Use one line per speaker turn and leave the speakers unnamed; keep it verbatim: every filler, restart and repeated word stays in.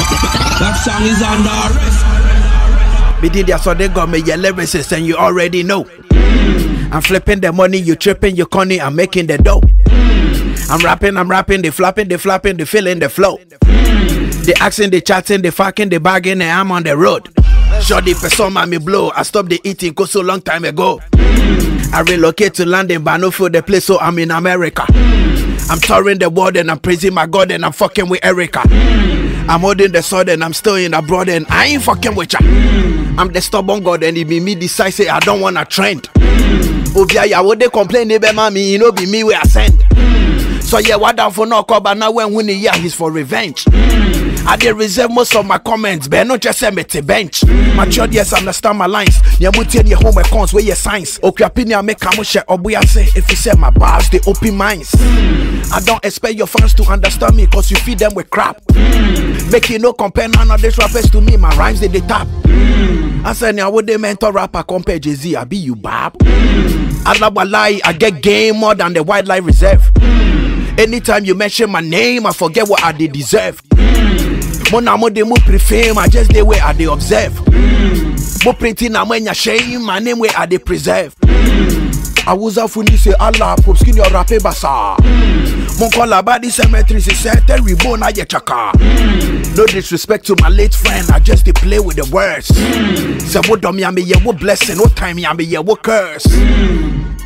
That song is under arrest.
Me did ya, so they got me your lyricist, and you already know. I'm flipping the money, you tripping, you conning, I'm making the dough. I'm rapping, I'm rapping, they flapping, they flapping, they feeling the flow. They asking, they chatting, they fucking, they bagging, and I'm on the road. Shorty persona me blow, I stopped the eating cause so long time ago. I relocate to London, but I no feel the place, so I'm in America. I'm touring the world and I'm praising my God and I'm fucking with Erica. I'm holding the sword and I'm still in abroad and I ain't fucking with ya. I'm the stubborn God and it be me decide say I don't wanna trend. Obia ya would they complain they be mommy, you know be me where I send. So yeah, what down for no call, but now when winning yeah, he's for revenge. I did reserve most of my comments, but not just send me to bench. Mature, yes, understand my lines. You must tell your homework cons where your signs. Okay, opinion make a share or boy I say if you say my bars, they open minds. I don't expect your fans to understand me, cause you feed them with crap. Make you no compare none of these rappers to me, my rhymes they, they tap. I said, now would they mentor rapper compare Jay-Z, I be you bab. I love a lie, I get game more than the wildlife reserve. Anytime you mention my name, I forget what I did deserve. Mona mo de mo pre-fame, I just the way I they observe. Mo printing na when ya shame, my name where I they preserve. I was a funny say Allah, pop skin your rape basa. Mon call about the cemetery, say settle reborn a ye chaka. No disrespect to my late friend, I just they play with the words. Say what dummy I me ye what blessing, what time I me ye what curse.